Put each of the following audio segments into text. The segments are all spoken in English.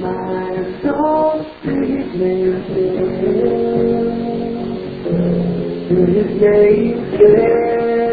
My soul sings to His name.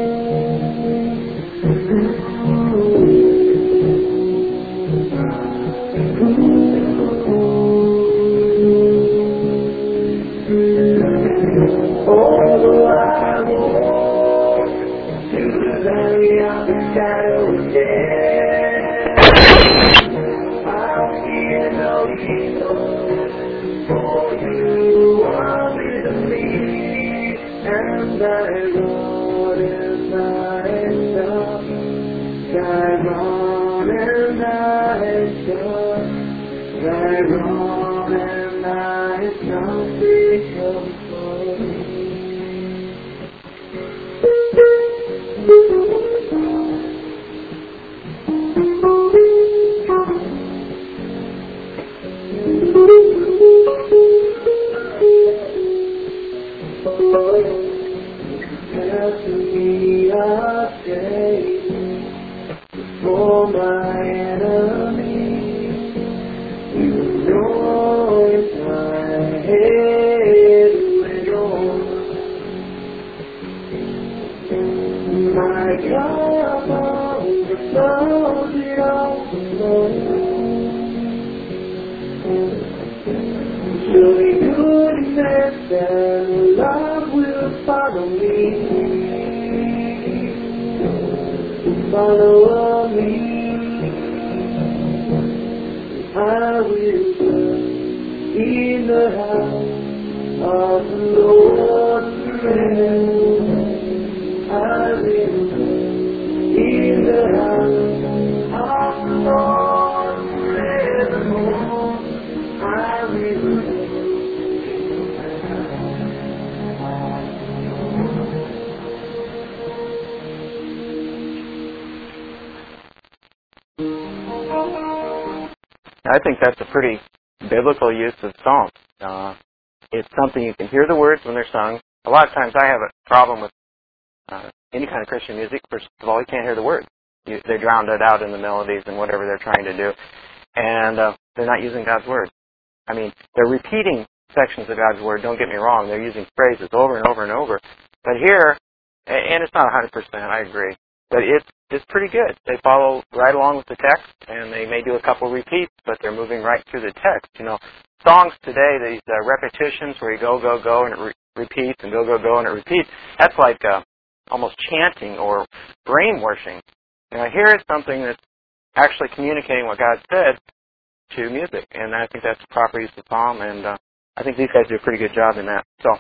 Although I walk through the valley of the shadow of death, I'll fear no evil, for you are with me, and thy rod and thy staff, thy rod and thy staff, thy rod and thy staff, they comfort me. For my enemy, you anoint my head with oil. My cup overflows, it overflows. Surely goodness and love will follow me. Follow me, I will dwell in the house of the Lord forever. I will dwell in the house of the Lord forevermore. I will dwell. I think that's a pretty biblical use of songs. It's something you can hear the words when they're sung. A lot of times I have a problem with any kind of Christian music. First of all, you can't hear the words. They're drowned out in the melodies and whatever they're trying to do. And they're not using God's word. I mean, they're repeating sections of God's word, don't get me wrong. They're using phrases over and over and over. But here, and it's not 100%, I agree, but it's pretty good. They follow right along with the text, and they may do a couple repeats, but they're moving right through the text. You know, songs today, these repetitions where you go, and it repeats, and go, and it repeats, that's like almost chanting or brainwashing. Now, here is something that's actually communicating what God said to music, and I think that's the proper use of psalm, and I think these guys do a pretty good job in that. So,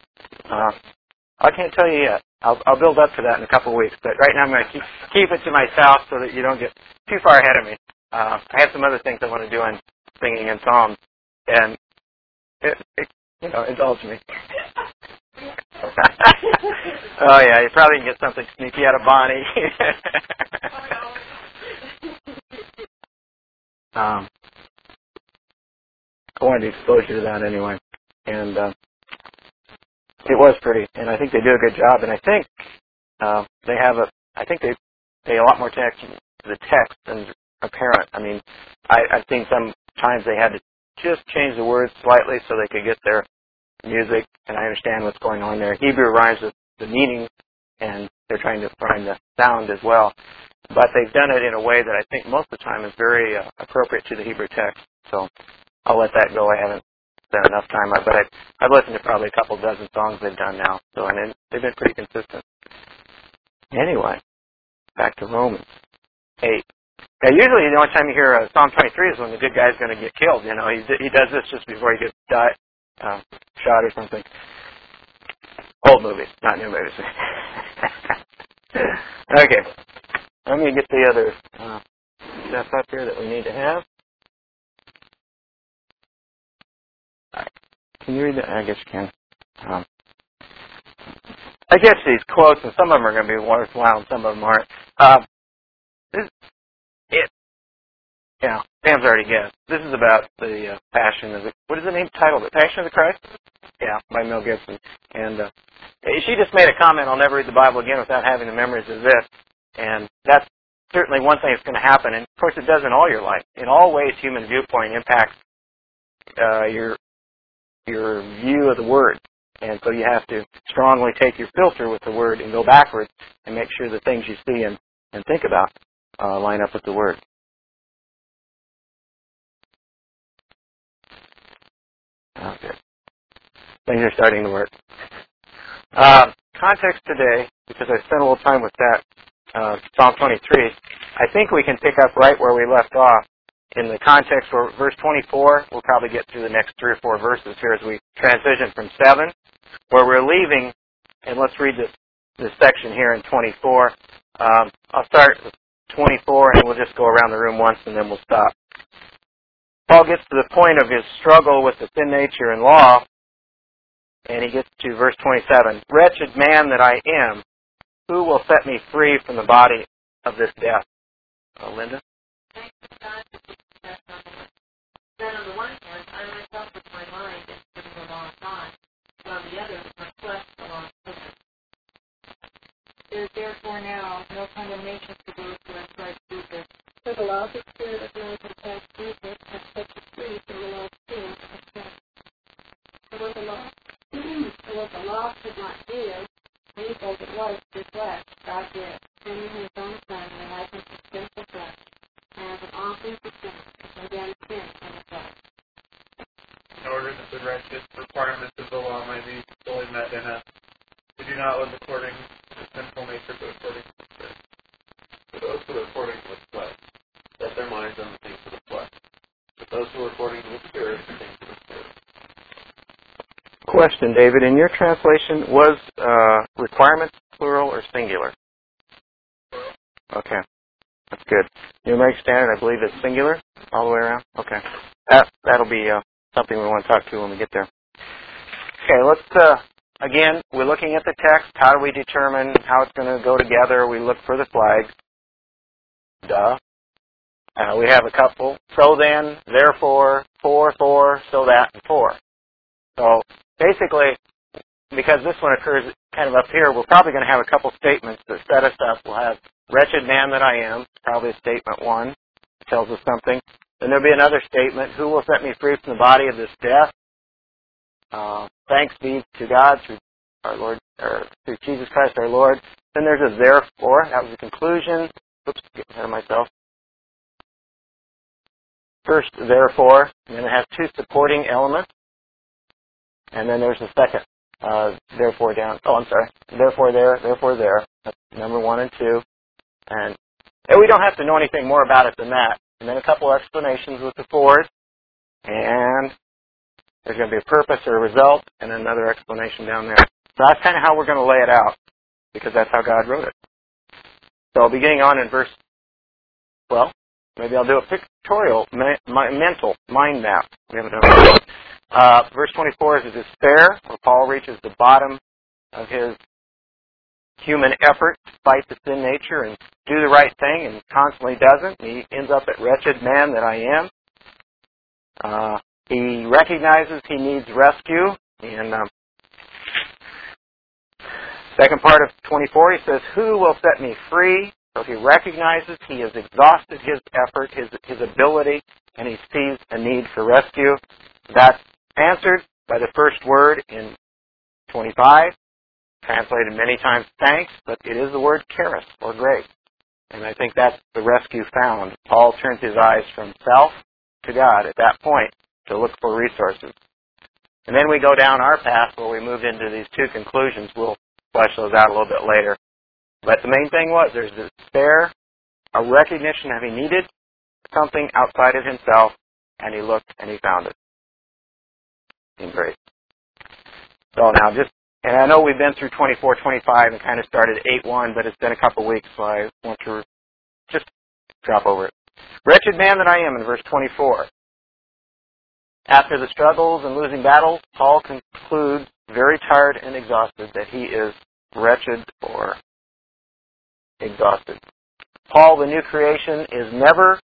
I can't tell you yet. I'll build up to that in a couple of weeks, but right now I'm going to keep it to myself so that you don't get too far ahead of me. I have some other things I want to do on singing and psalms, and indulge me. Oh yeah, you probably can get something sneaky out of Bonnie. I wanted to expose you to that anyway, and it was pretty, and I think they do a good job, and I think they pay a lot more attention to the text than apparent. I mean, I've seen sometimes they had to just change the words slightly so they could get their music, and I understand what's going on there. Hebrew rhymes with the meaning, and they're trying to find the sound as well. But they've done it in a way that I think most of the time is very appropriate to the Hebrew text. So I'll let that go. I haven't spent enough time, but I've listened to probably a couple dozen songs they've done now. So and they've been pretty consistent. Anyway, back to Romans 8. Now, usually the only time you hear Psalm 23 is when the good guy's going to get killed. You know, he does this just before he gets shot or something. Old movies, not new movies. Okay. Let me get the other stuff up here that we need to have. All right. Can you read that? I guess you can. I guess these quotes, and some of them are going to be worthwhile and some of them aren't. Sam's already guessed. This is about the Passion of the... What is the name title? The Passion of the Christ? Yeah, by Mel Gibson. And she just made a comment, I'll never read the Bible again without having the memories of this. And that's certainly one thing that's going to happen, and of course it does in all your life. In all ways, human viewpoint impacts your view of the Word. And so you have to strongly take your filter with the Word and go backwards and make sure the things you see and think about line up with the Word. Okay. Things are starting to work. Context today, because I spent a little time with that, Psalm 23, I think we can pick up right where we left off in the context where verse 24, we'll probably get through the next 3 or 4 verses here as we transition from 7, where we're leaving, and let's read this section here in 24. I'll start with 24, and we'll just go around the room once, and then we'll stop. Paul gets to the point of his struggle with the sin nature and law, and he gets to verse 27. Wretched man that I am, who will set me free from the body of this death? Linda? Thanks to God for keeping that on the one. Then on the one hand, I myself with my mind am putting the law of God, and on the other with my flesh the law of sin. There is therefore now no condemnation for those who are in Christ Jesus. For the law of the Spirit of life in Christ Jesus has set you free from the law of sin and sin. For what the law could not give, needful it was through flesh, God did, sending his own Son in the likeness of sinful flesh, and as an offering for sin, to condemn sin in the flesh. In order that the righteous requirements of the law might be fully met in us, we do not live according to the sinful nature, but according to the Spirit. For those who are according to the flesh set their minds on the things of the flesh, but those who are according to the Spirit, the things of the Spirit. Question, David. In your translation, was requirements plural or singular? Okay. That's good. New American Standard, I believe it's singular all the way around? Okay. That'll be something we want to talk to when we get there. Okay, let's, again, we're looking at the text. How do we determine how it's going to go together? We look for the flags. Duh. We have a couple. So then, therefore, for, so that, and for. So, basically, because this one occurs kind of up here, we're probably going to have a couple statements that set us up. We'll have, wretched man that I am, probably statement 1, tells us something. Then there'll be another statement, who will set me free from the body of this death? Thanks be to God through our Lord, or through Jesus Christ our Lord. Then there's a therefore. That was the conclusion. Oops, getting ahead of myself. First, therefore, and then it has 2 supporting elements. And then there's the second, therefore down. Oh, I'm sorry. Therefore there. That's number 1 and 2. And we don't have to know anything more about it than that. And then a couple explanations with the fours. And there's going to be a purpose or a result, and another explanation down there. So that's kind of how we're going to lay it out, because that's how God wrote it. So beginning on in verse 12, maybe I'll do a pictorial, mental mind map. We haven't done that. Verse 24 is a despair, where Paul reaches the bottom of his human effort to fight the sin nature and do the right thing, and constantly doesn't. He ends up at wretched man that I am. He recognizes he needs rescue. In second part of 24, he says, who will set me free? So he recognizes he has exhausted his effort, his ability, and he sees a need for rescue. That's answered by the first word in 25, translated many times thanks, but it is the word charis, or grace. And I think that's the rescue found. Paul turns his eyes from self to God at that point to look for resources. And then we go down our path where we move into these 2 conclusions. We'll flesh those out a little bit later. But the main thing was there's despair, a recognition that he needed something outside of himself, and he looked and he found it in grace. So now and I know we've been through 24, 25 and kind of started 8-1, but it's been a couple weeks, so I want to just drop over it. Wretched man that I am in verse 24. After the struggles and losing battles, Paul concludes, very tired and exhausted, that he is wretched or exhausted. Paul, the new creation, is never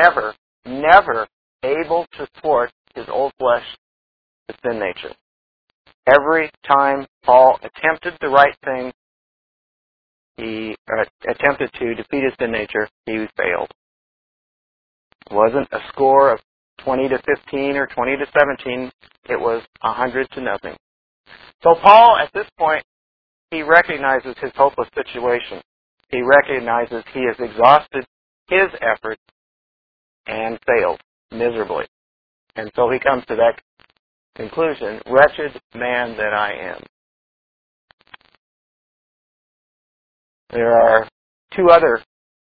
able to thwart his old flesh, the sin nature. Every time Paul attempted the right thing, he attempted to defeat his sin nature, he failed. It wasn't a score of 20 to 15 or 20 to 17. It was 100 to nothing. So Paul, at this point, he recognizes his hopeless situation. He recognizes he has exhausted his efforts and failed miserably. And so he comes to that conclusion, wretched man that I am. There are two other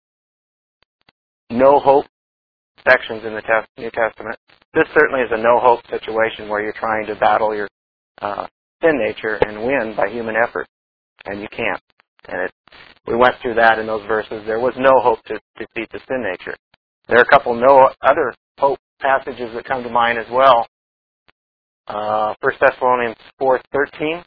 no-hope sections in the New Testament. This certainly is a no-hope situation where you're trying to battle your sin nature and win by human effort, and you can't. And we went through that in those verses. There was no hope to defeat the sin nature. There are a couple no other hope passages that come to mind as well. 1 Thessalonians 4:13.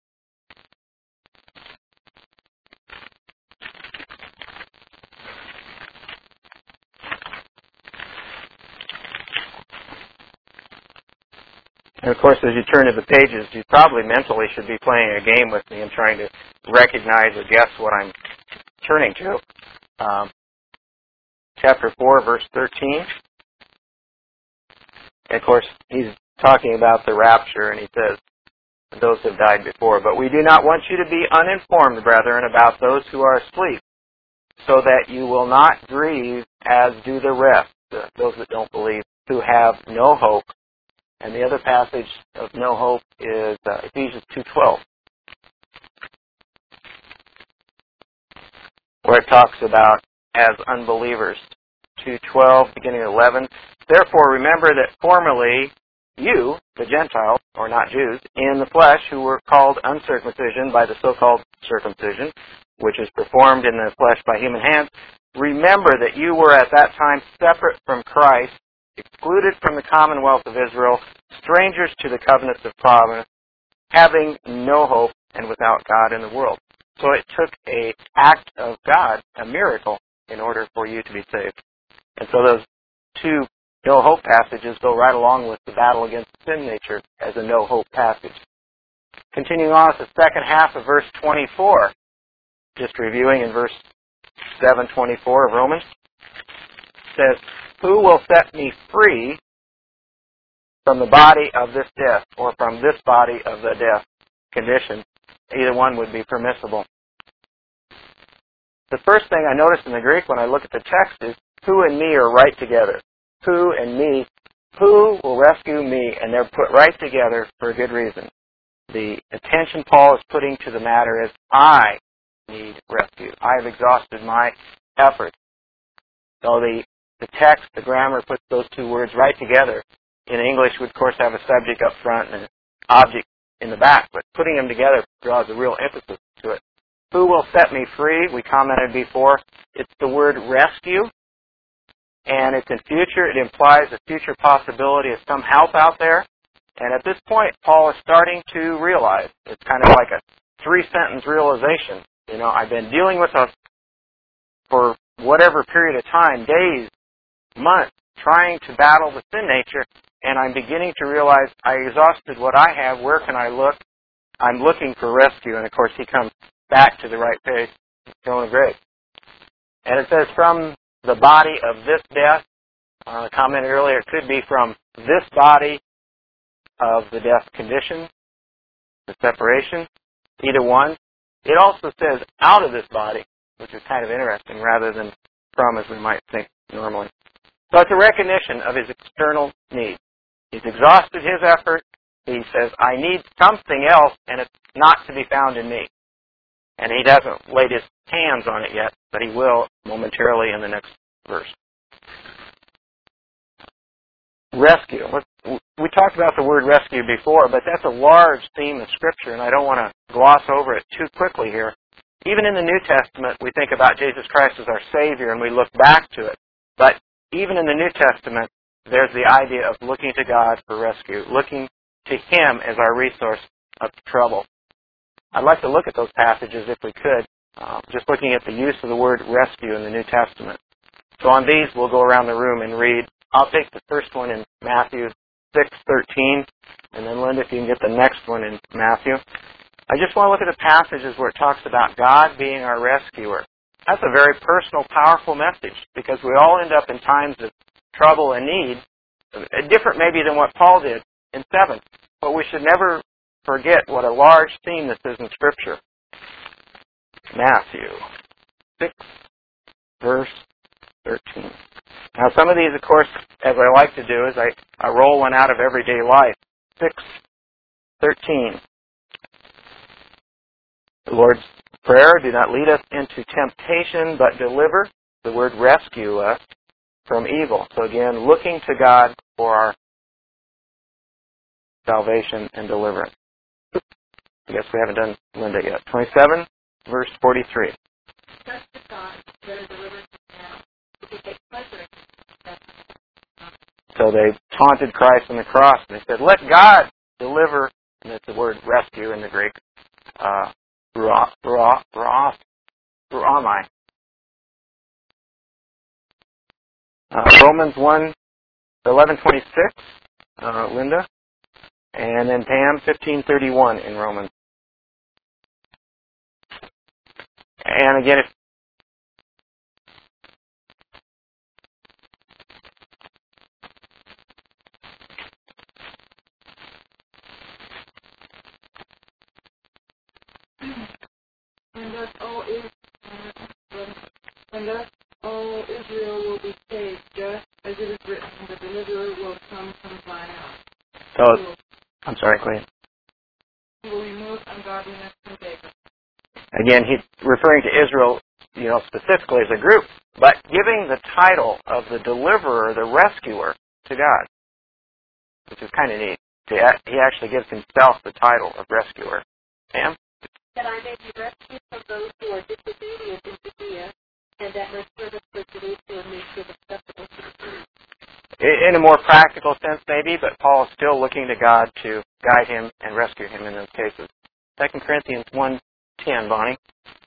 And of course, as you turn to the pages, you probably mentally should be playing a game with me and trying to recognize or guess what I'm turning to. Chapter 4, verse 13. And of course, he's talking about the rapture, and he says, those have died before. But we do not want you to be uninformed, brethren, about those who are asleep, so that you will not grieve as do the rest, those that don't believe, who have no hope. And the other passage of no hope is Ephesians 2:12, where it talks about as unbelievers. 2:12, beginning at 11. Therefore remember that formerly you, the Gentiles, or not Jews, in the flesh, who were called uncircumcision by the so-called circumcision, which is performed in the flesh by human hands, remember that you were at that time separate from Christ, excluded from the commonwealth of Israel, strangers to the covenants of promise, having no hope and without God in the world. So it took an act of God, a miracle, in order for you to be saved. And so those two no-hope passages go right along with the battle against sin nature as a no-hope passage. Continuing on with the second half of verse 24, just reviewing in verse 7:24 of Romans, says, who will set me free from the body of this death, or from this body of the death condition? Either one would be permissible. The first thing I noticed in the Greek when I look at the text is, who and me are right together. Who and me. Who will rescue me? And they're put right together for a good reason. The attention Paul is putting to the matter is, I need rescue. I have exhausted my efforts. So the text, the grammar, puts those two words right together. In English, we, of course, have a subject up front and an object in the back, but putting them together draws a real emphasis to it. Who will set me free? We commented before. It's the word rescue, and it's in future. It implies a future possibility of some help out there. And at this point, Paul is starting to realize. It's kind of like a three-sentence realization. You know, I've been dealing with us for whatever period of time, days, months, trying to battle the sin nature, and I'm beginning to realize I exhausted what I have. Where can I look? I'm looking for rescue. And of course, he comes back to the right page, throne of grace. And it says, from the body of this death, commented earlier, it could be from this body of the death condition, the separation, either one. It also says out of this body, which is kind of interesting, rather than from, as we might think normally. So it's a recognition of his external need. He's exhausted his effort. He says, I need something else, and it's not to be found in me. And he hasn't laid his hands on it yet, but he will momentarily in the next verse. Rescue. We talked about the word rescue before, but that's a large theme of Scripture, and I don't want to gloss over it too quickly here. Even in the New Testament, we think about Jesus Christ as our Savior, and we look back to it. But even in the New Testament, there's the idea of looking to God for rescue, looking to Him as our resource of trouble. I'd like to look at those passages if we could, just looking at the use of the word rescue in the New Testament. So on these, we'll go around the room and read. I'll take the first one in Matthew 6:13, and then Linda, if you can get the next one in Matthew. I just want to look at the passages where it talks about God being our rescuer. That's a very personal, powerful message because we all end up in times of trouble and need, different maybe than what Paul did in 7. But we should never forget what a large theme this is in Scripture. Matthew 6, verse 13. Now some of these, of course, as I like to do, is I roll one out of everyday life. 6:13. The Lord's Prayer, do not lead us into temptation, but deliver, the word rescue us, from evil. So again, looking to God for our salvation and deliverance. I guess we haven't done Linda yet. 27, verse 43. So they taunted Christ on the cross, and they said, let God deliver, and it's the word rescue in the Greek, ruamai. Romans 1:11-26, Linda, and then Pam 15:31 in Romans. And again, if And thus all Israel will be saved, just as it is written, the deliverer will come from Zion. So, I'm sorry, go ahead. He will remove ungodliness from Jacob. Again, he's referring to Israel, specifically as a group, but giving the title of the deliverer, the rescuer, to God, which is kind of neat. He actually gives himself the title of rescuer. Pam? That I may be rescued from those who are disobedient in Judea, and that my servant for Jerusalem may be acceptable to you. In a more practical sense, maybe, but Paul is still looking to God to guide him and rescue him in those cases. 2 Corinthians 1:10, Bonnie.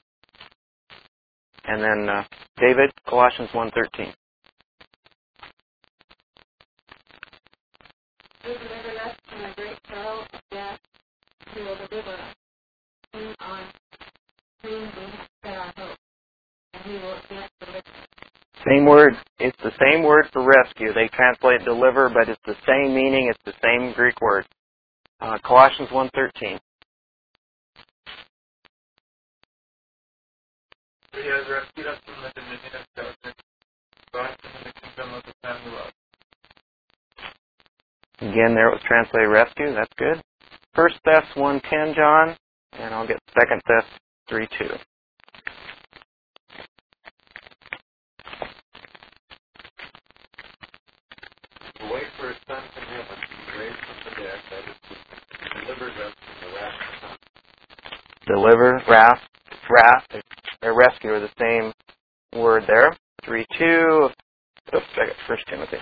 And then David, Colossians 1:13. Through the everlasting and great sorrow of death, he will deliver us. Whom that I hope, and he will grant deliverance. Same word. It's the same word for rescue. They translate deliver, but it's the same meaning. It's the same Greek word. Colossians 1:13. He has rescued us from the dominion of darkness, brought us into the kingdom of the Son we love. Again, there it was translated rescue. That's good. 1 Thess 1:10, John, and I'll get 2 Thess 3:2. Wait for his Son from heaven, raised from the dead, that is, delivers us from the wrath to come. Deliver, wrath, or rescue are the same word there. 3:2. Oops, I got 1 Timothy.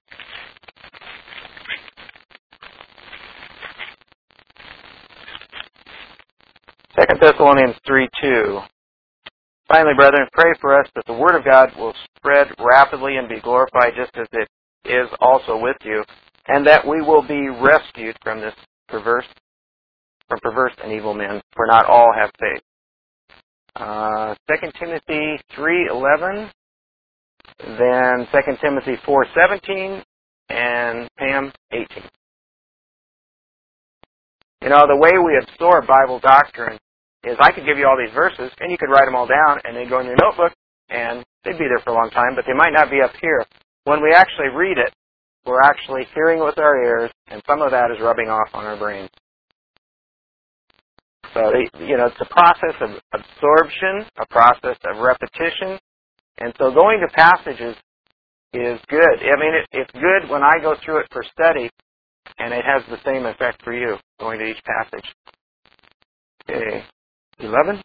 Second Thessalonians 3:2. Finally, brethren, pray for us that the word of God will spread rapidly and be glorified just as it is also with you, and that we will be rescued from this perverse and evil men, for not all have faith. 2 Timothy 3:11, then 2 Timothy 4:17, and Pam 18. The way we absorb Bible doctrine is I could give you all these verses, and you could write them all down, and they'd go in your notebook, and they'd be there for a long time, but they might not be up here. When we actually read it, we're actually hearing with our ears, and some of that is rubbing off on our brains. So, it's a process of absorption, a process of repetition, and so going to passages is good. I mean, it's good when I go through it for study, and it has the same effect for you, going to each passage. Okay, 11?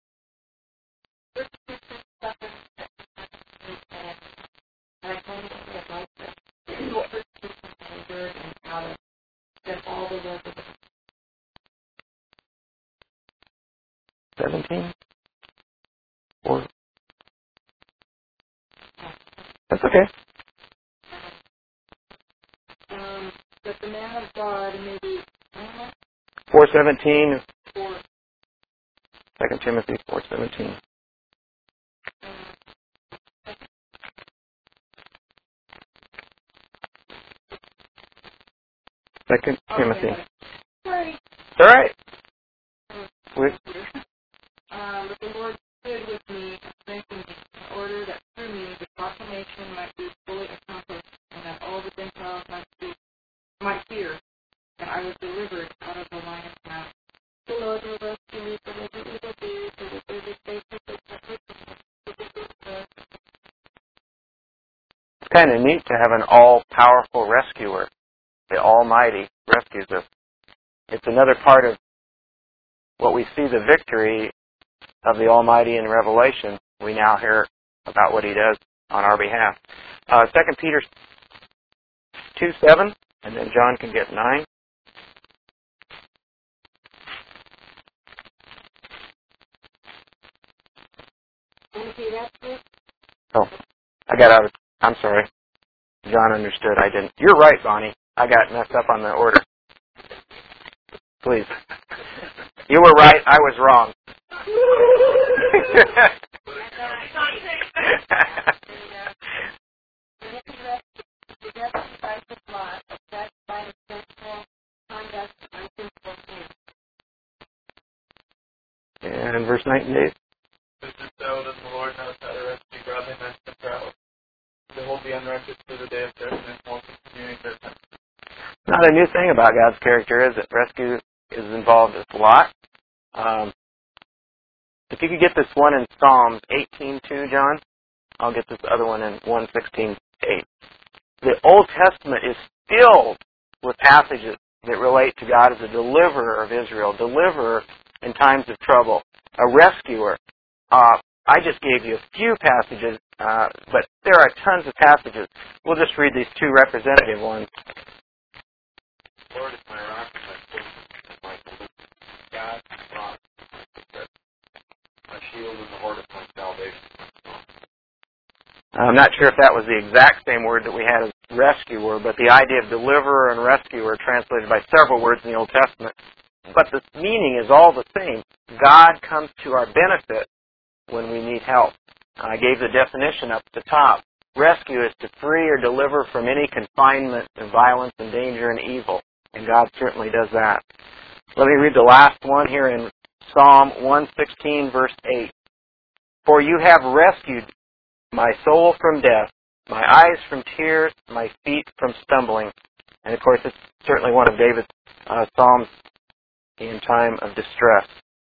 $17? Or that's okay. That the man of God may be 4:17. 2 Timothy 4:17. 2 Timothy. Sorry. It's all right. But the Lord stood with me and strengthened me in order that through me the proclamation might be fully accomplished and that all the Gentiles might fear, and I was delivered out of the lion's mouth. The Lord will rescue me from every evil deed, so that there is faithful. It's kind of neat to have an all-powerful rescuer. The Almighty rescues us. It's another part of what we see the victory of the Almighty in Revelation. We now hear about what He does on our behalf. 2 Peter 2:7, and then John can get 9. Oh, I got out of... I'm sorry. John understood. I didn't. You're right, Bonnie. I got messed up on the order. Please. You were right. I was wrong. And verse 19. This is so that the Lord knows how to rescue godly men from trials. Behold the unrighteous to the day of judgment, while continuing their time. Not a new thing about God's character is that rescue is involved with a lot. If you could get this one in Psalms 18:2, John, I'll get this other one in 1:16:8. The Old Testament is filled with passages that relate to God as a deliverer of Israel, deliverer in times of trouble, a rescuer. I just gave you a few passages, but there are tons of passages. We'll just read these two representative ones. The Lord is my rock and my fortress, and my deliverer. God, rock, my shield and the horn of my salvation. I'm not sure if that was the exact same word that we had as rescuer, but the idea of deliverer and rescuer are translated by several words in the Old Testament. But the meaning is all the same. God comes to our benefit when we need help. I gave the definition up at the top. Rescue is to free or deliver from any confinement and violence and danger and evil. And God certainly does that. Let me read the last one here in Psalm 116, verse 8. For you have rescued my soul from death, my eyes from tears, my feet from stumbling. And of course, it's certainly one of David's psalms in time of distress.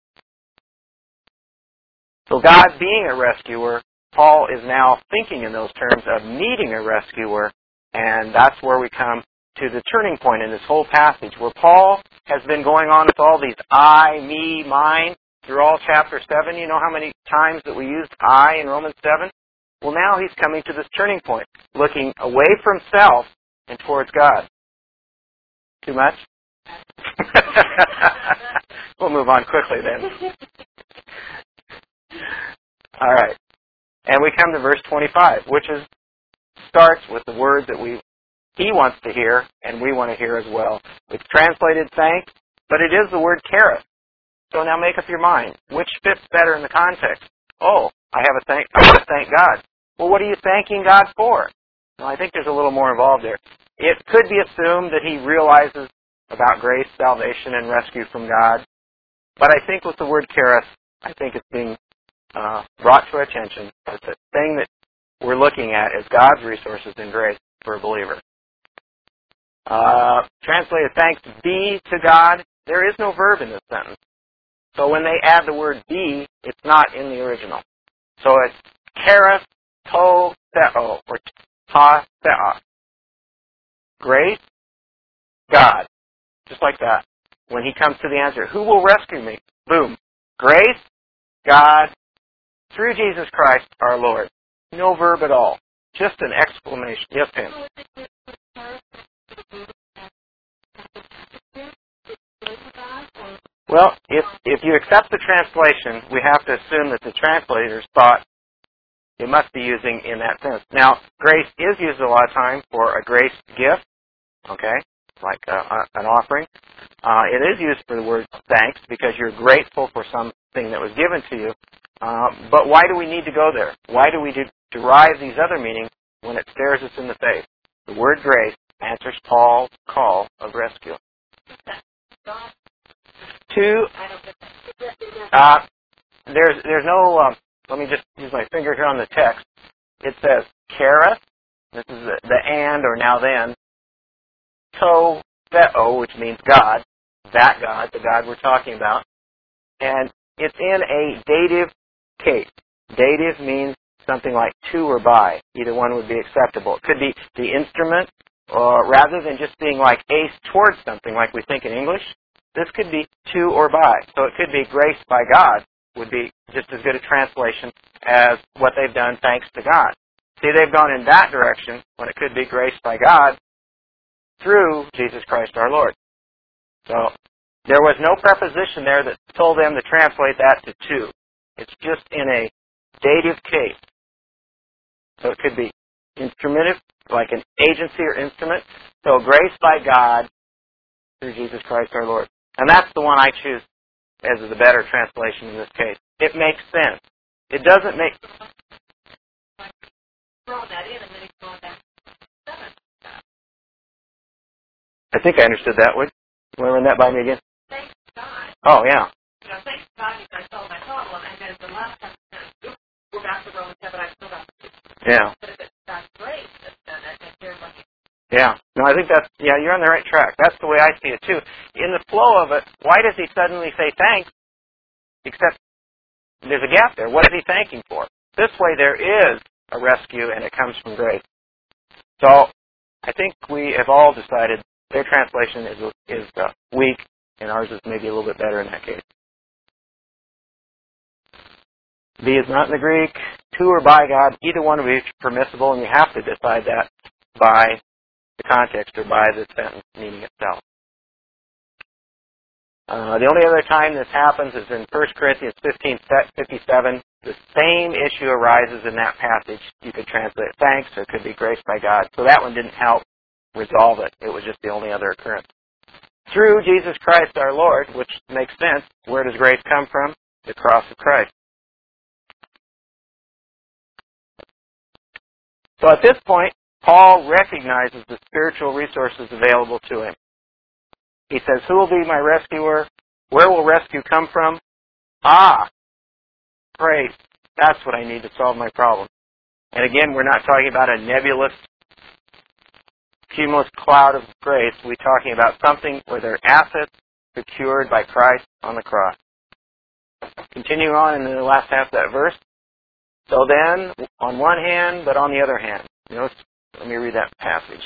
So God being a rescuer, Paul is now thinking in those terms of needing a rescuer, and that's where we come to the turning point in this whole passage, where Paul has been going on with all these I, me, mine through all chapter 7. You know how many times that we used I in Romans 7? Well, now he's coming to this turning point, looking away from self and towards God. Too much? We'll move on quickly then. All right. And we come to verse 25, which starts with the word that he wants to hear and we want to hear as well. It's translated thanks, but it is the word charis. So now make up your mind. Which fits better in the context? Oh, I want to thank God. Well, what are you thanking God for? Well, I think there's a little more involved there. It could be assumed that he realizes about grace, salvation, and rescue from God. But I think with the word charis, I think it's being brought to our attention that the thing that we're looking at is God's resources and grace for a believer. Translated thanks be to God. There is no verb in this sentence. So when they add the word be, it's not in the original. So it's charis to theo, or ta theo. Grace, God. Just like that. When he comes to the answer, who will rescue me? Boom. Grace, God, through Jesus Christ our Lord. No verb at all. Just an exclamation. Yes, Pam? Well, if you accept the translation, we have to assume that the translators thought it must be using in that sense. Now, grace is used a lot of times for a grace gift, okay? like an offering. It is used for the word thanks because you're grateful for something that was given to you. But why do we need to go there? Why do we derive these other meanings when it stares us in the face? The word grace answers Paul's call of rescue. There's no, let me just use my finger here on the text. It says, charis, this is the and or now then, to theo, which means God, that God, the God we're talking about, and it's in a dative case. Dative means something like to or by. Either one would be acceptable. It could be the instrument, or rather than just being like ace towards something like we think in English, this could be to or by. So it could be grace by God would be just as good a translation as what they've done thanks to God. See, they've gone in that direction when it could be grace by God through Jesus Christ our Lord. So there was no preposition there that told them to translate that to. It's just in a dative case. So it could be instrumentive, like an agency or instrument. So grace by God through Jesus Christ our Lord. And that's the one I choose as the better translation in this case. It makes sense. It doesn't make... Throwing that in and then he's going back to 7. I think I understood that. Would you want to run that by me again? Thanks God. Oh, yeah. You know, thanks God you guys solved my problem, and then the last time we're back to Romans 7, I still got the 6. Yeah. But if that's great, then here's what Yeah. No, I think you're on the right track. That's the way I see it, too. In the flow of it, why does he suddenly say thanks, except there's a gap there? What is he thanking for? This way there is a rescue, and it comes from grace. So I think we have all decided their translation is weak, and ours is maybe a little bit better in that case. B is not in the Greek. To or by God, either one would be permissible, and you have to decide that by the context or by the sentence meaning itself. The only other time this happens is in 1 Corinthians 15:57. The same issue arises in that passage. You could translate thanks, or it could be grace by God. So that one didn't help resolve it. It was just the only other occurrence. Through Jesus Christ our Lord, which makes sense. Where does grace come from? The cross of Christ. So at this point, Paul recognizes the spiritual resources available to him. He says, who will be my rescuer? Where will rescue come from? Grace. That's what I need to solve my problem. And again, we're not talking about a nebulous, cumulus cloud of grace. We're talking about something where there are assets secured by Christ on the cross. Continue on in the last half of that verse. So then, on one hand, but on the other hand. Let me read that passage.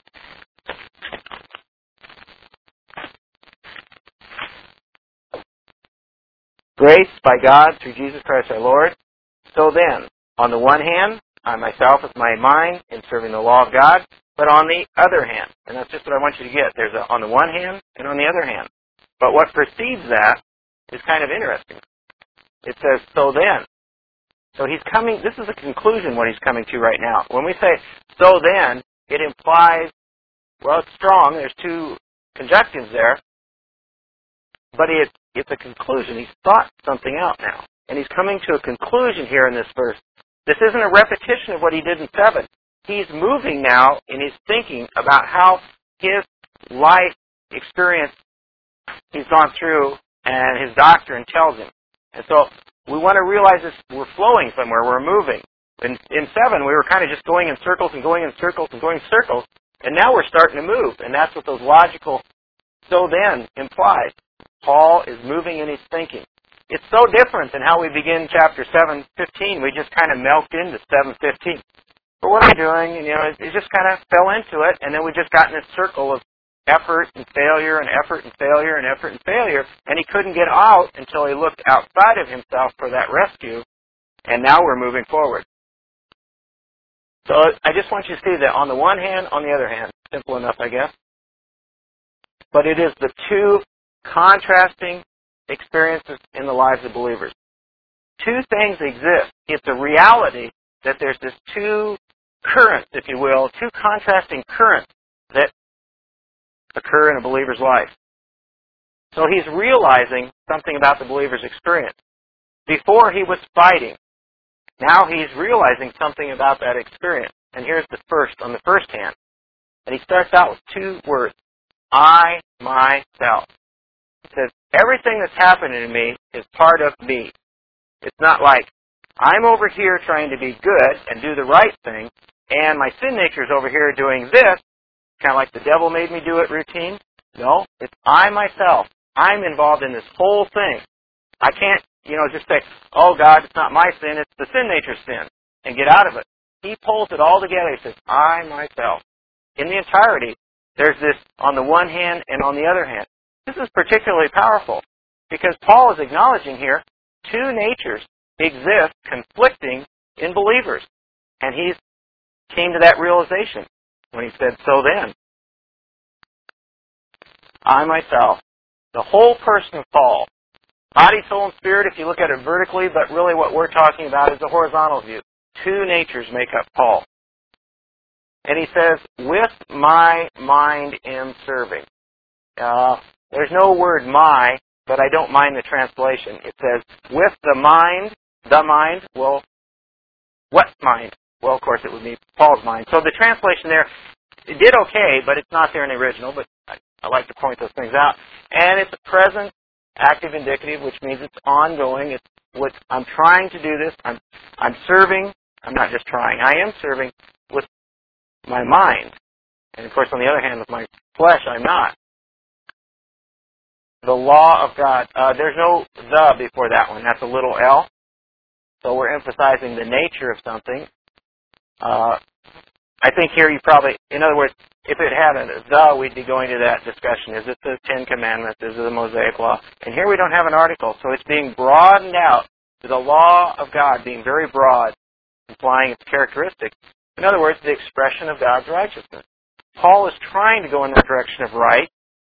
Grace by God through Jesus Christ our Lord. So then, on the one hand, I myself with my mind in serving the law of God, but on the other hand, and that's just what I want you to get, there's on the one hand and on the other hand. But what precedes that is kind of interesting. It says, so then. So he's coming, this is a conclusion what he's coming to right now. When we say, so then, it implies, well, it's strong, there's two conjunctions there, but it's a conclusion. He's thought something out now. And he's coming to a conclusion here in this verse. This isn't a repetition of what he did in 7. He's moving now in his thinking about how his life experience he's gone through and his doctrine tells him. And so we want to realize this, we're flowing somewhere, we're moving. In 7, we were kind of just going in circles and going in circles and going in circles, and now we're starting to move, and that's what those logical so then implies. Paul is moving in his thinking. It's so different than how we begin chapter 7:15. We just kind of melted into 7:15. But what are we doing? And, it just kind of fell into it, and then we just got in this circle of effort and failure and effort and failure and effort and failure, and he couldn't get out until he looked outside of himself for that rescue, and now we're moving forward. So I just want you to see that on the one hand, on the other hand. Simple enough, I guess. But it is the two contrasting experiences in the lives of believers. Two things exist. It's a reality that there's this two currents, if you will, two contrasting currents that occur in a believer's life. So he's realizing something about the believer's experience. Before he was fighting. Now he's realizing something about that experience. And here's the first, on the first hand. And he starts out with two words. I, myself. He says, everything that's happening to me is part of me. It's not like I'm over here trying to be good and do the right thing, and my sin nature is over here doing this, kind of like the devil made me do it routine. No, it's I, myself. I'm involved in this whole thing. I can't, just say, oh God, it's not my sin, it's the sin nature's sin, and get out of it. He pulls it all together. He says, I, myself. In the entirety, there's this on the one hand and on the other hand. This is particularly powerful because Paul is acknowledging here two natures exist conflicting in believers. And he came to that realization when he said, so then, I myself, the whole person of Paul, body, soul, and spirit, if you look at it vertically, but really what we're talking about is a horizontal view. Two natures make up Paul. And he says, with my mind am serving. There's no word my, but I don't mind the translation. It says, with the mind, well, what mind? Well, of course, it would be Paul's mind. So the translation there, it did okay, but it's not there in the original, but I like to point those things out. And it's a present active indicative, which means it's ongoing. It's what I'm trying to do this. I'm serving. I'm not just trying. I am serving with my mind. And of course, on the other hand, with my flesh, I'm not. The law of God. There's no the before that one. That's a little L. So we're emphasizing the nature of something. I think here you probably, in other words, if it had a the, we'd be going to that discussion. Is it the Ten Commandments? Is it the Mosaic Law? And here we don't have an article. So it's being broadened out to the law of God, being very broad, implying its characteristics. In other words, the expression of God's righteousness. Paul is trying to go in the direction of right,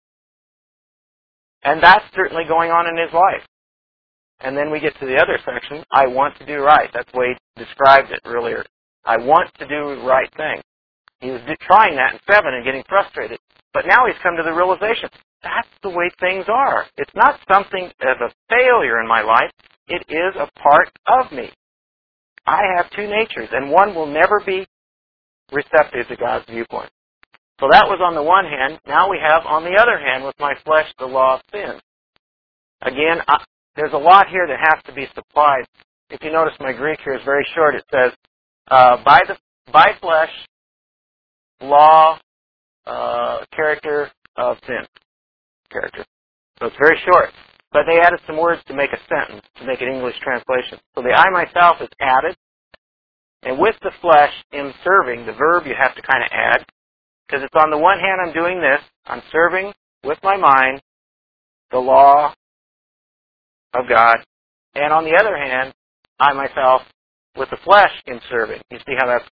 and that's certainly going on in his life. And then we get to the other section, I want to do right. That's the way he described it earlier. I want to do the right thing. He was trying that in 7 and getting frustrated. But now he's come to the realization, that's the way things are. It's not something of a failure in my life. It is a part of me. I have two natures, and one will never be receptive to God's viewpoint. So that was on the one hand. Now we have, on the other hand, with my flesh, the law of sin. Again, there's a lot here that has to be supplied. If you notice, my Greek here is very short. It says, by flesh, law, character of sin. Character. So it's very short. But they added some words to make a sentence, to make an English translation. So the I myself is added. And with the flesh, in serving, the verb you have to kind of add. Because it's on the one hand I'm doing this. I'm serving with my mind the law of God. And on the other hand, I myself, with the flesh, in serving. You see how that's...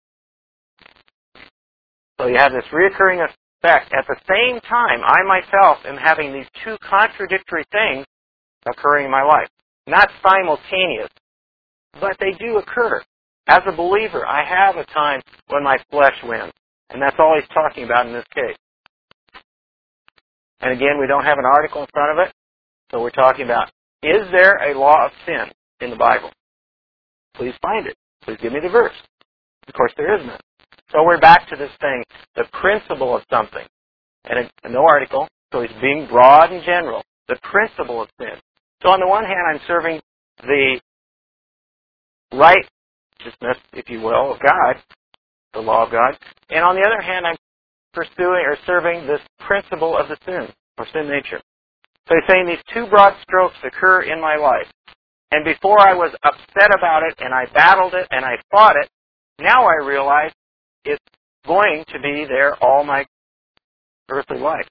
So you have this reoccurring effect. At the same time, I myself am having these two contradictory things occurring in my life. Not simultaneous, but they do occur. As a believer, I have a time when my flesh wins. And that's all he's talking about in this case. And again, we don't have an article in front of it. So we're talking about, is there a law of sin in the Bible? Please find it. Please give me the verse. Of course, there is none. So we're back to this thing, the principle of something. And no article, so he's being broad and general. The principle of sin. So on the one hand, I'm serving the righteousness, if you will, of God, the law of God. And on the other hand, I'm pursuing or serving this principle of the sin, or sin nature. So he's saying these two broad strokes occur in my life. And before I was upset about it, and I battled it, and I fought it, now I realize it's going to be there all my earthly life.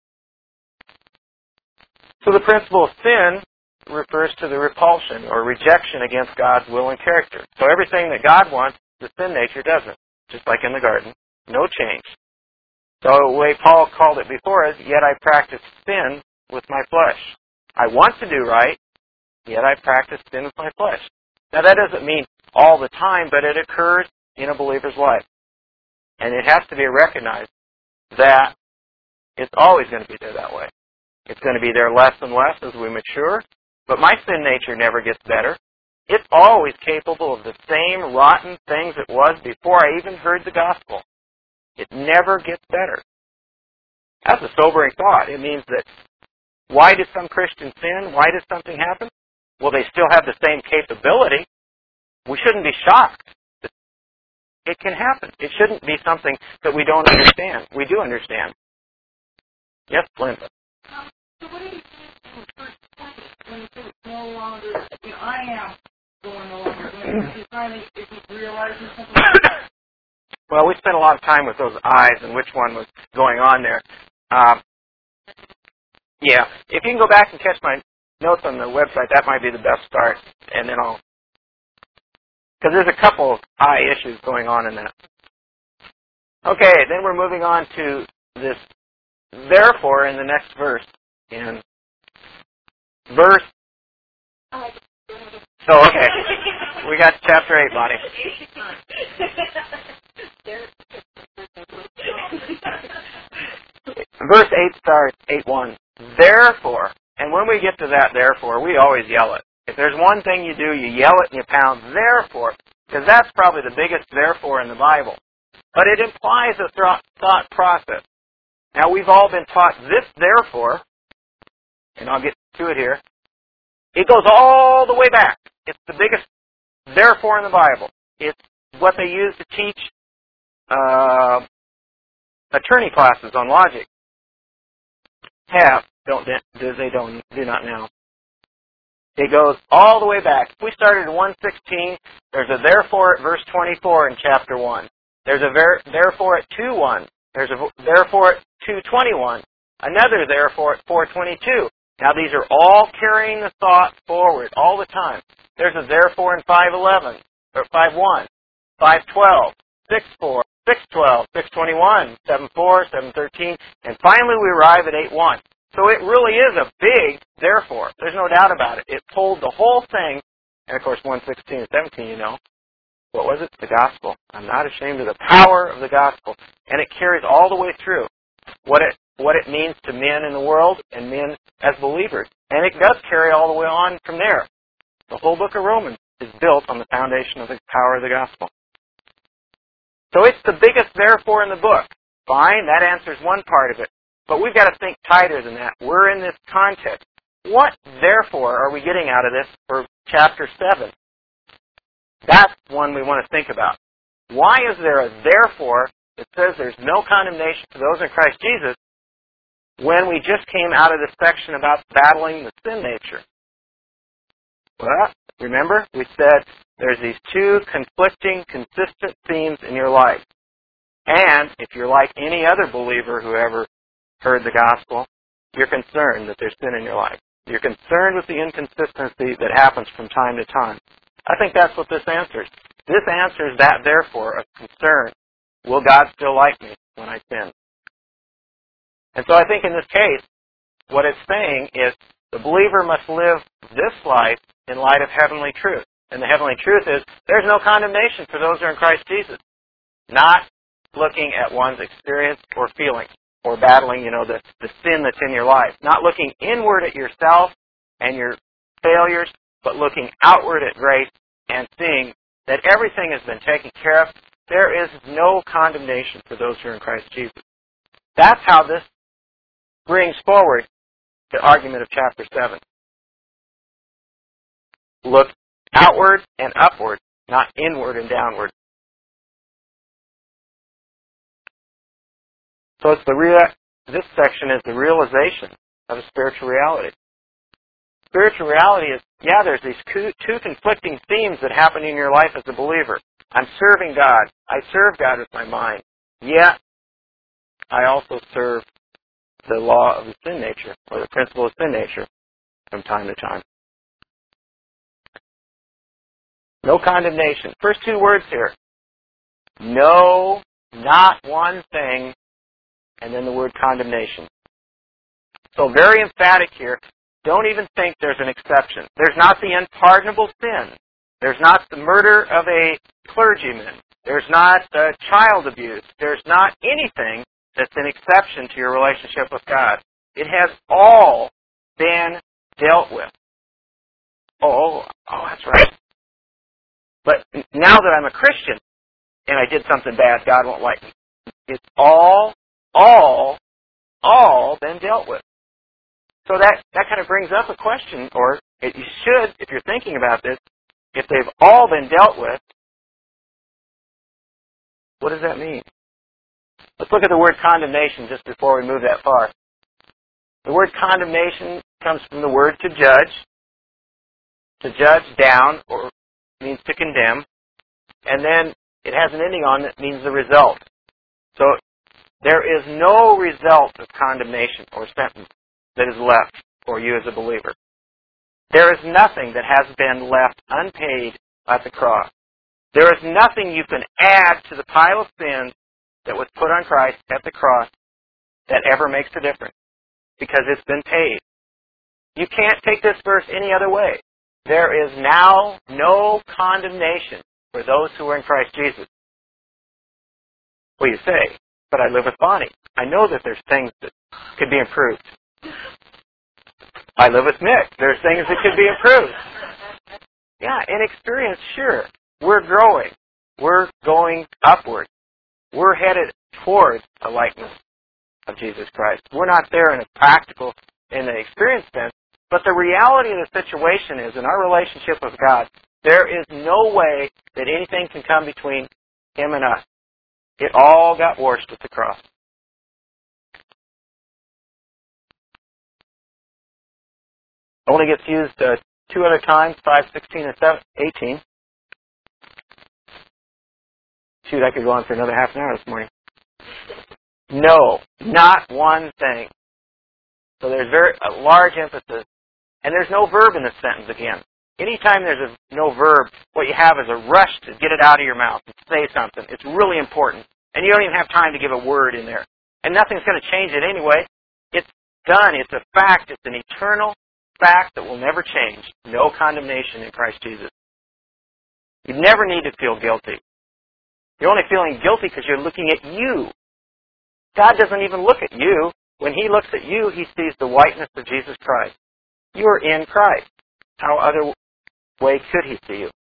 So the principle of sin refers to the repulsion or rejection against God's will and character. So everything that God wants, the sin nature doesn't. Just like in the garden. No change. So the way Paul called it before is, yet I practice sin with my flesh. I want to do right, yet I practice sin with my flesh. Now that doesn't mean all the time, but it occurs in a believer's life. And it has to be recognized that It's always going to be there that way. It's going to be there less and less as we mature, but my sin nature never gets better. It's always capable of the same rotten things it was before I even heard the gospel. It never gets better. That's a sobering thought. It means that why do some Christians sin? Why does something happen? Well, they still have the same capability. We shouldn't be shocked. It can happen. It shouldn't be something that we don't understand. We do understand. Yes, Linda. So what do you think in verse 20 when you say it's no longer, I am going no longer doing it? Is he realizing something like that? Well, we spent a lot of time with those I's and which one was going on there. Yeah, if you can go back and catch my notes on the website, that might be the best start, and then I'll... Because there's a couple of I issues going on in that. Okay, then we're moving on to this therefore in the next verse. In verse... So, okay. We got chapter 8, Bonnie. Verse 8 starts, 8:1. Therefore, and when we get to that therefore, we always yell it. If there's one thing you do, you yell it and you pound therefore, because that's probably the biggest therefore in the Bible. But it implies a thought process. Now, we've all been taught this therefore, and I'll get to it here. It goes all the way back. It's the biggest therefore in the Bible. It's what they use to teach attorney classes on logic. Do not now. It goes all the way back. If we started at 1:16, there's a therefore at verse 24 in chapter 1. There's a therefore at 2:1. There's a therefore at 2:21. Another therefore at 4:22. Now these are all carrying the thought forward all the time. There's a therefore in 5:11, or 5:1, 5:12, 6:4, 6:12, 6:21, 7:4, 7:13, and finally we arrive at 8:1. So it really is a big therefore. There's no doubt about it. It pulled the whole thing, and of course 1:16 and 17, you know. What was it? The gospel. I'm not ashamed of the power of the gospel. And it carries all the way through what it means to men in the world and men as believers. And it does carry all the way on from there. The whole book of Romans is built on the foundation of the power of the gospel. So it's the biggest therefore in the book. Fine, that answers one part of it. But we've got to think tighter than that. We're in this context. What, therefore, are we getting out of this for chapter 7? That's one we want to think about. Why is there a therefore that says there's no condemnation for those in Christ Jesus when we just came out of this section about battling the sin nature? Well, remember, we said there's these two conflicting, consistent themes in your life. And if you're like any other believer who ever heard the gospel, you're concerned that there's sin in your life. You're concerned with the inconsistency that happens from time to time. I think that's what this answers. This answers that therefore of concern. Will God still like me when I sin? And so I think in this case, what it's saying is the believer must live this life in light of heavenly truth. And the heavenly truth is there's no condemnation for those who are in Christ Jesus. Not looking at one's experience or feelings or battling, the sin that's in your life. Not looking inward at yourself and your failures, but looking outward at grace and seeing that everything has been taken care of. There is no condemnation for those who are in Christ Jesus. That's how this brings forward the argument of chapter 7. Look outward and upward, not inward and downward. So it's this section is the realization of a spiritual reality. Spiritual reality is, there's these two conflicting themes that happen in your life as a believer. I'm serving God. I serve God with my mind. Yet, I also serve the law of the sin nature, or the principle of sin nature, from time to time. No condemnation. First two words here. No, not one thing, and then the word condemnation. So very emphatic here. Don't even think there's an exception. There's not the unpardonable sin. There's not the murder of a clergyman. There's not child abuse. There's not anything that's an exception to your relationship with God. It has all been dealt with. Oh, that's right. But now that I'm a Christian and I did something bad, God won't like me. It's all been dealt with. So that kind of brings up a question, or you should, if you're thinking about this, if they've all been dealt with, what does that mean? Let's look at the word condemnation just before we move that far. The word condemnation comes from the word to judge. To judge down, or means to condemn. And then it has an ending on that means the result. So there is no result of condemnation or sentence that is left for you as a believer. There is nothing that has been left unpaid at the cross. There is nothing you can add to the pile of sins that was put on Christ at the cross that ever makes a difference, because it's been paid. You can't take this verse any other way. There is now no condemnation for those who are in Christ Jesus. Well, you say, but I live with Bonnie. I know that there's things that could be improved. I live with Mick. There's things that could be improved. Yeah, in experience, sure. We're growing. We're going upward. We're headed towards a likeness of Jesus Christ. We're not there in the experience sense, but the reality of the situation is, in our relationship with God, there is no way that anything can come between Him and us. It all got washed at the cross. Only gets used two other times, 5:16 and 18. Shoot, I could go on for another half an hour this morning. No, not one thing. So there's a large emphasis. And there's no verb in this sentence again. Anytime there's no verb, what you have is a rush to get it out of your mouth and say something. It's really important. And you don't even have time to give a word in there. And nothing's going to change it anyway. It's done. It's a fact. It's an eternal fact that will never change. No condemnation in Christ Jesus. You never need to feel guilty. You're only feeling guilty because you're looking at you. God doesn't even look at you. When He looks at you, He sees the whiteness of Jesus Christ. You're in Christ. How other way could He see you?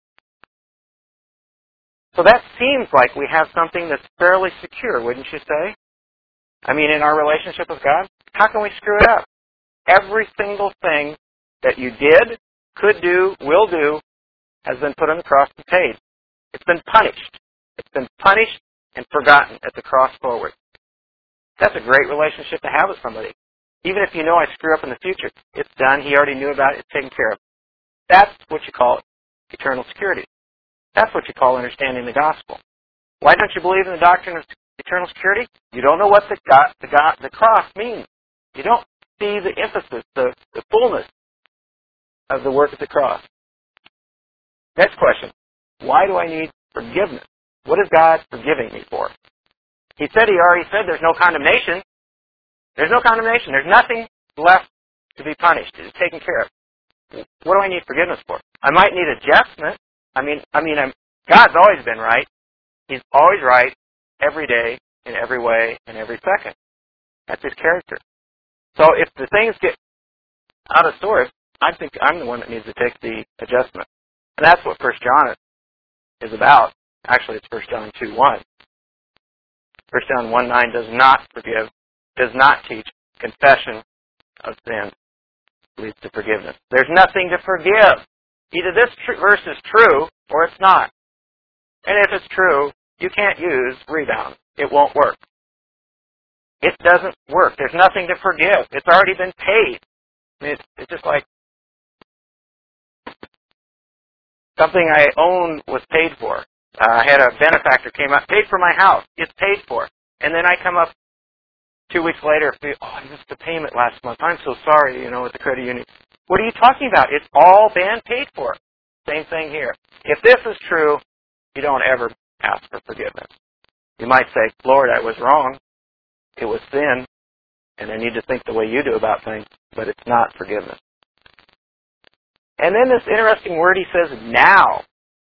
So that seems like we have something that's fairly secure, wouldn't you say? I mean, in our relationship with God, how can we screw it up? Every single thing that you did, could do, will do, has been put on the cross and paid. It's been punished. It's been punished and forgotten at the cross forward. That's a great relationship to have with somebody. Even if you know I screw up in the future, it's done. He already knew about it. It's taken care of. That's what you call eternal security. That's what you call understanding the gospel. Why don't you believe in the doctrine of eternal security? You don't know what the cross means. You don't see the emphasis, the fullness of the work of the cross. Next question. Why do I need forgiveness? What is God forgiving me for? He already said there's no condemnation. There's no condemnation. There's nothing left to be punished. It's taken care of. What do I need forgiveness for? I might need adjustment. God's always been right. He's always right every day, in every way, in every second. That's His character. So if the things get out of sorts, I think I'm the one that needs to take the adjustment. And that's what 1 John is about. Actually, it's 1 John 2:1. 1 John 1:9 does not forgive, does not teach confession of sin leads to forgiveness. There's nothing to forgive. Either this verse is true or it's not. And if it's true, you can't use rebound. It won't work. It doesn't work. There's nothing to forgive. It's already been paid. I mean, it's just like something I owned was paid for. I had a benefactor came up, paid for my house. It's paid for. And then I come up 2 weeks later, I missed the payment last month. I'm so sorry, with the credit union. What are you talking about? It's all been paid for. Same thing here. If this is true, you don't ever ask for forgiveness. You might say, Lord, I was wrong. It was sin, and I need to think the way you do about things, but it's not forgiveness. And then this interesting word, he says, now.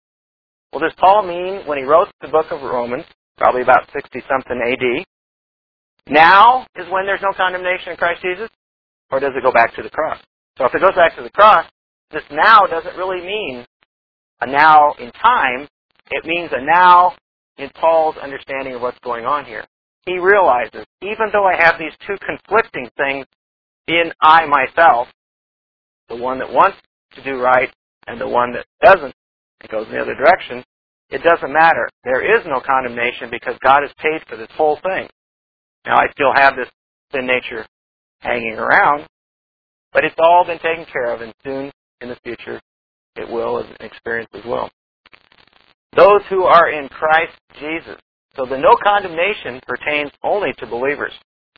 Well, does Paul mean when he wrote the book of Romans, probably about 60-something AD, now is when there's no condemnation in Christ Jesus? Or does it go back to the cross? So if it goes back to the cross, this now doesn't really mean a now in time. It means a now in Paul's understanding of what's going on here. He realizes, even though I have these two conflicting things in I myself, the one that wants to do right and the one that doesn't, it goes in the other direction, it doesn't matter. There is no condemnation because God has paid for this whole thing. Now I still have this sin nature hanging around, but it's all been taken care of, and soon in the future it will as an experience as well. Those who are in Christ Jesus. So the no condemnation pertains only to believers.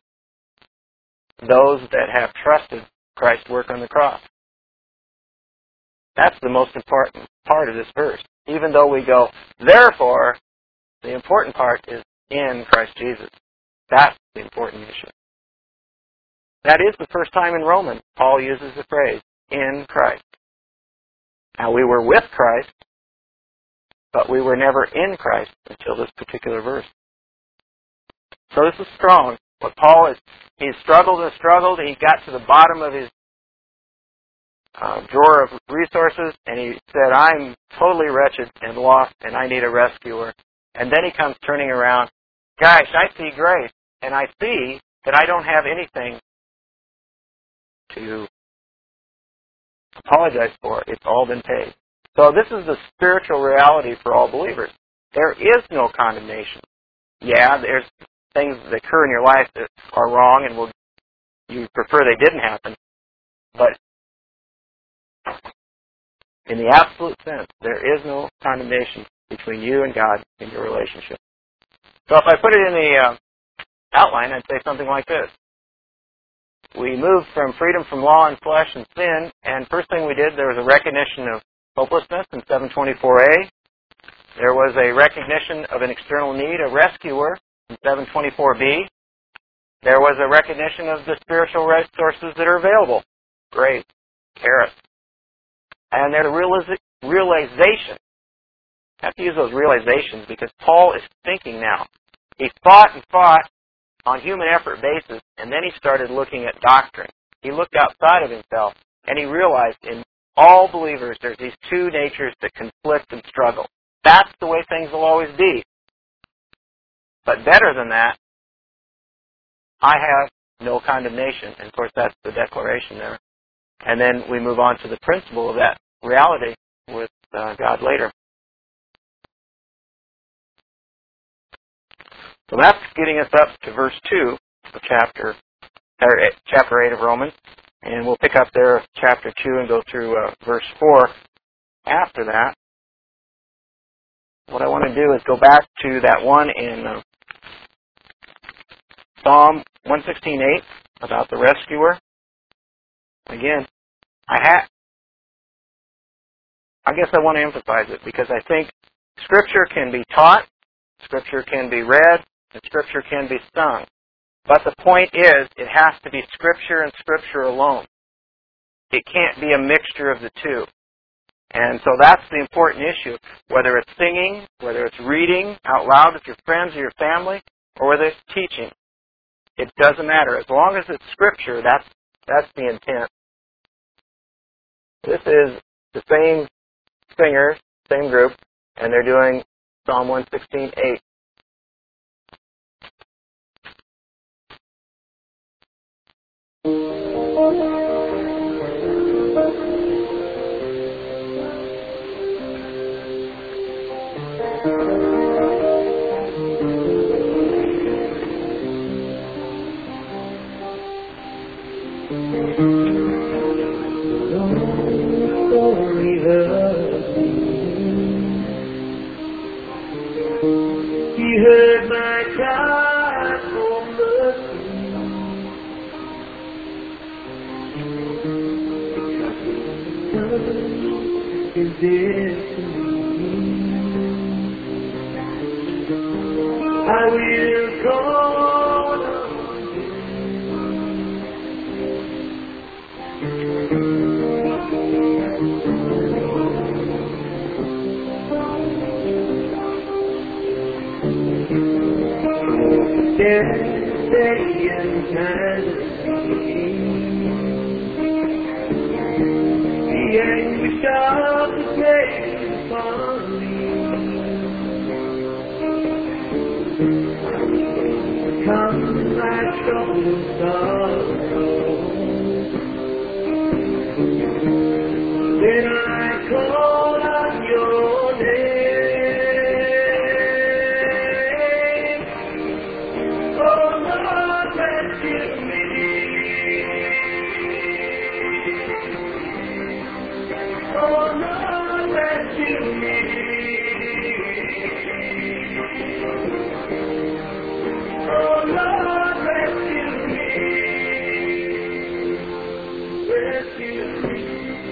Those that have trusted Christ's work on the cross. That's the most important part of this verse. Even though we go, therefore, the important part is in Christ Jesus. That's the important issue. That is the first time in Romans Paul uses the phrase, in Christ. Now we were with Christ, but we were never in Christ until this particular verse. So this is strong. What Paul is, he's struggled and struggled, and he got to the bottom of his drawer of resources, and he said, I'm totally wretched and lost, and I need a rescuer. And then he comes turning around, gosh, I see grace, and I see that I don't have anything to apologize for. It's all been paid. So this is the spiritual reality for all believers. There is no condemnation. Yeah, there's things that occur in your life that are wrong and you prefer they didn't happen. But in the absolute sense, there is no condemnation between you and God in your relationship. So if I put it in the outline, I'd say something like this. We moved from freedom from law and flesh and sin, and first thing we did, there was a recognition of hopelessness in 724A. There was a recognition of an external need, a rescuer, in 724B. There was a recognition of the spiritual resources that are available. Grace, charis. And there's a realization. I have to use those realizations because Paul is thinking now. He fought and fought on human effort basis, and then he started looking at doctrine. He looked outside of himself, and he realized in all believers there's these two natures that conflict and struggle. That's the way things will always be. But better than that, I have no condemnation. And of course that's the declaration there. And then we move on to the principle of that reality with God later. So that's getting us up to verse 2 of chapter 8 of Romans. And we'll pick up there chapter 2 and go through verse 4 after that. What I want to do is go back to that one in Psalm 116:8 about the rescuer. Again, I guess I want to emphasize it because I think Scripture can be taught, Scripture can be read, and Scripture can be sung. But the point is, it has to be Scripture and Scripture alone. It can't be a mixture of the two. And so that's the important issue. Whether it's singing, whether it's reading out loud with your friends or your family, or whether it's teaching. It doesn't matter. As long as it's Scripture, that's the intent. This is the same singer, same group, and they're doing Psalm 116:8. He heard my cry for mercy. Is this to me? I will call on him. day and fantasy. The anguish of the grave upon me. Come my troubled sorrow. Then I call on your name. Oh Lord, rescue me. Oh Lord, rescue me. Oh Lord, rescue me. Rescue me.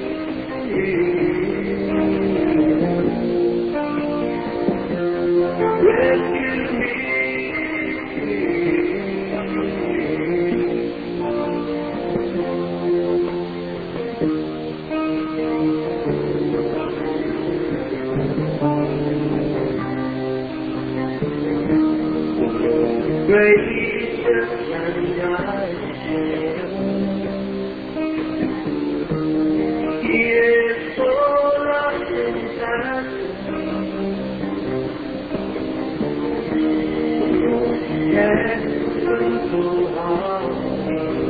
Gracious and He is full of compassion. Yes, simple heart.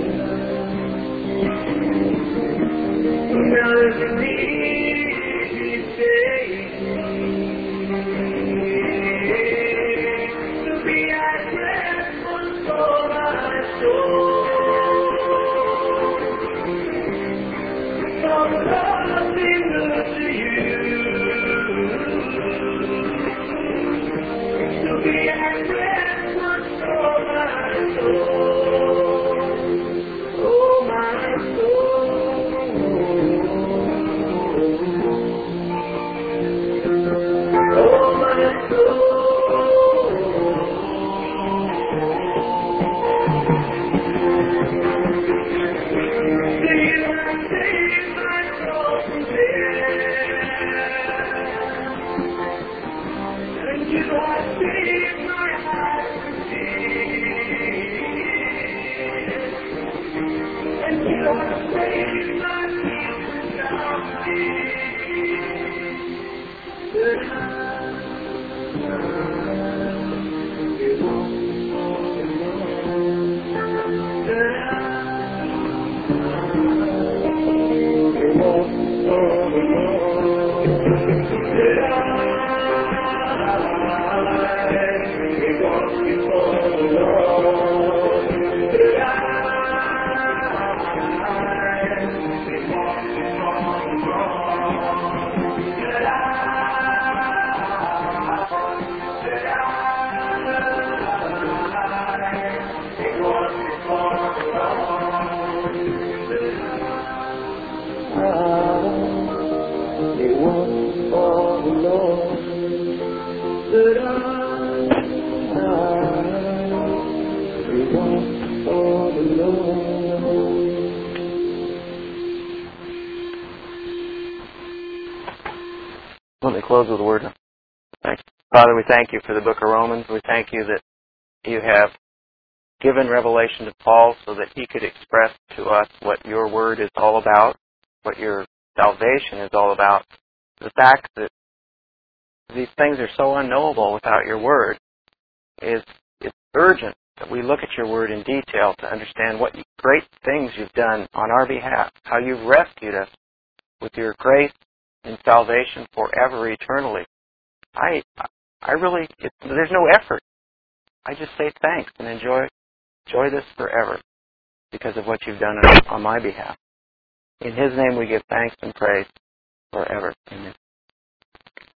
None need He saved to be at rest once for my soul. So Lord, be good to you. To be at rest once for my soul. Oh my soul. Oh my soul. Let me close with a word. Thanks. Father, we thank you for the book of Romans. We thank you that you have given revelation to Paul so that he could express to us what your word is all about, what your salvation is all about. The fact that these things are so unknowable without your word it's urgent that we look at your word in detail to understand what great things you've done on our behalf, how you've rescued us with your grace and salvation forever, eternally. There's no effort. I just say thanks and enjoy this forever because of what you've done on my behalf. In His name we give thanks and praise forever. Amen.